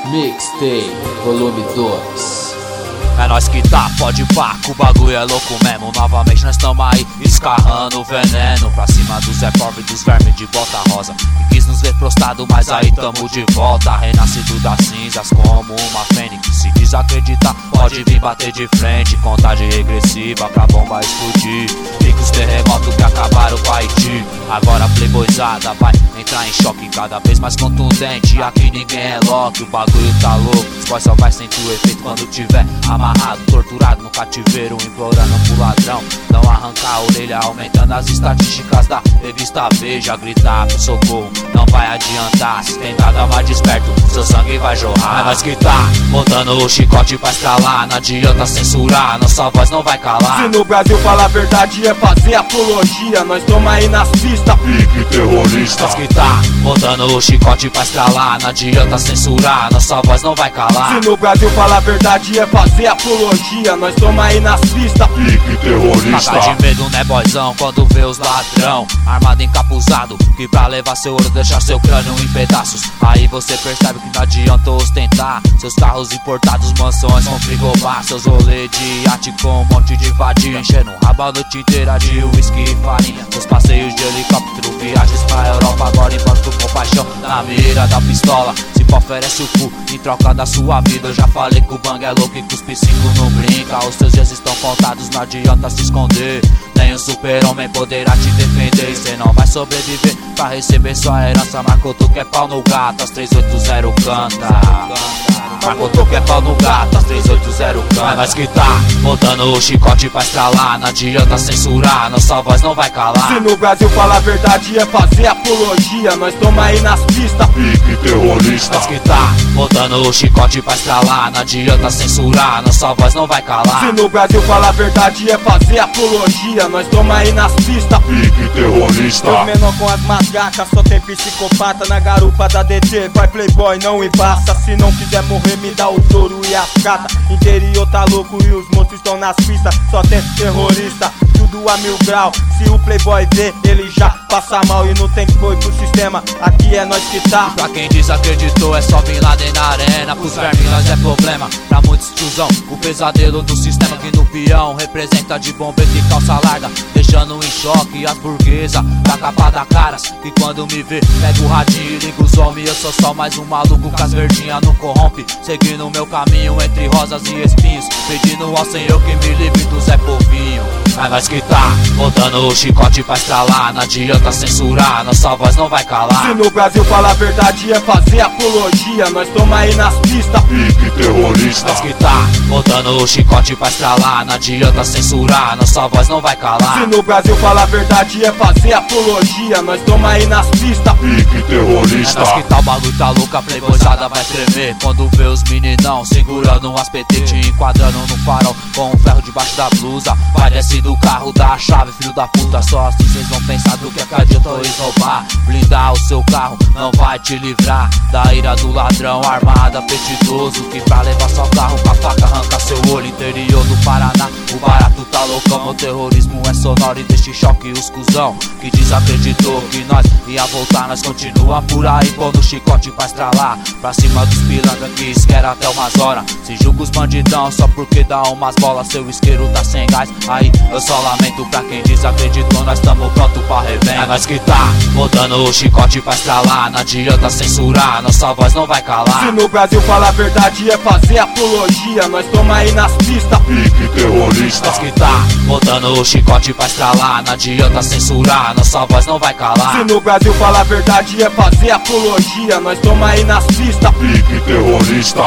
Mixtape Volume 2. É nós que tá, pode pá, que o bagulho é louco mesmo. Novamente nós tamo aí, escarrando veneno pra cima dos Zé Pobre, dos vermes de bota rosa, que quis nos ver prostrado, mas aí tamo de volta. Renascido das cinzas como uma fênix. Se desacreditar, pode vir bater de frente. Contagem regressiva pra bomba explodir. Fica os terremotos que acabaram com Haiti. Agora a playboyzada vai entrar em choque, cada vez mais contundente. Aqui ninguém é Loki, o bagulho tá louco. Os boys só vai sentir o efeito quando tiver amarrado, torturado no cativeiro, implorando pro ladrão não arrancar a orelha, aumentando as estatísticas da revista Veja. Gritar pro socorro não vai adiantar, se tentar dar mais desperto, seu sangue vai jorrar. É nós que tá, botando o chicote pra escalar, não adianta censurar, nossa voz não vai calar. Se no Brasil falar a verdade é fazer apologia, nós tamo aí nas pistas, pique terrorista. Nós que tá, botando o chicote pra escalar, não adianta censurar, nossa voz não vai calar. Se no Brasil falar a verdade é fazer apologia, nós tamo aí nas pistas, pique terrorista. Paga de medo, né, boyzão, quando vê os ladrão armado, encapuzado, que pra levar seu ouro deixar seu crânio em pedaços. Aí você percebe que não adianta ostentar seus carros importados, mansões com frigobar, seus rolês de iate com um monte de vadia, enchendo um rabo a noite inteira de uísque e farinha. Seus passeios de helicóptero, viagens pra Europa, agora embarco com paixão na mira da pistola. Se oferece o cu em troca da sua vida. Eu já falei que o bang é louco e que os psicos não brinca. Os seus dias estão contados, não adianta se esconder. Nem o super-homem poderá te defender. E cê não vai sobreviver pra receber sua herança. Marcou tu que é pau no gato, as 380 canta. Marcou tu que é pau no gato, as 380 canta. É nós que tá, botando o chicote pra estralar, não adianta censurar, nossa voz não vai calar. Se no Brasil falar a verdade é fazer apologia, nós tamo aí nas pistas, pique terrorista. Nós que tá, botando o chicote pra estralar, não adianta censurar, nossa voz não vai calar. Se no Brasil falar a verdade é fazer apologia, nós tamo aí nas pistas, pique terrorista. Os menor com as macacas, só tem psicopata na garupa da DT. Vai playboy, não embaça, se não quiser morrer me dá o touro e as cartas. Interior tá louco e os monstros estão nas pistas, só tem terrorista, tudo a 1000 grau. Se o playboy vê, ele já passa mal e não tem que foi pro sistema, aqui é nós que tá. Pra quem desacreditou é só Bin Laden na arena, pros vermes nós é problema, pra muitos tiozão, o pesadelo do sistema que no peão representa de bombeiro de calça larga, deixando em choque as burguesas da capa da caras, que quando me vê pega o radinho e liga os homens. Eu sou só mais um maluco que as verdinhas não corrompe, seguindo meu caminho entre rosas e espinhos, pedindo ao Senhor que me livre do Zé Povinho. É nós que tá, botando o chicote pra estralar, não adianta censurar, nossa voz não vai calar. Se no Brasil falar a verdade é fazer apologia, nós tamo aí nas pistas, pique terrorista. Nós que tá, botando o chicote pra estralar, não adianta censurar, nossa voz não vai calar. Se no Brasil falar a verdade é fazer apologia, nós tamo aí nas pistas, pique terrorista. É nós que tá, o bagulho tá louco, a playboyzada vai tremer quando vê os meninão segurando umas PT, te enquadrando no farol com um ferro debaixo da blusa. Vai descer do carro, dá a chave, filho da puta, só assim cês vão pensar do que adiantou eles roubar. Blindar o seu carro não vai te livrar da ira do ladrão armado, apetitoso, que pra levar seu carro com a faca arranca seu olho. Interior do Paraná, o barato tá loucão, o terrorismo é sonoro e deixa em choque os cuzão que desacreditou que nós ia voltar. Nós continua por aí pondo o chicote pra estralar, pra cima dos pilantra que esquera até umas horas. Se julga os bandidão só porque dá umas bolas, seu isqueiro tá sem gás, aí eu só lamento pra quem desacreditou, nós tamo pronto pra revenda. É nós que tá, botando o chicote pra estralar, não adianta censurar, nossa voz não vai calar. Se no Brasil falar a verdade é fazer apologia, nós tamo aí nas pistas, pique terrorista. Nós que tá, botando o chicote pra estralar, não adianta censurar, nossa voz não vai calar. Se no Brasil falar a verdade é fazer apologia, nós tamo aí nas pistas, pique terrorista.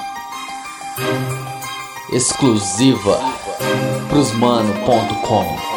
Exclusiva prosmano.com.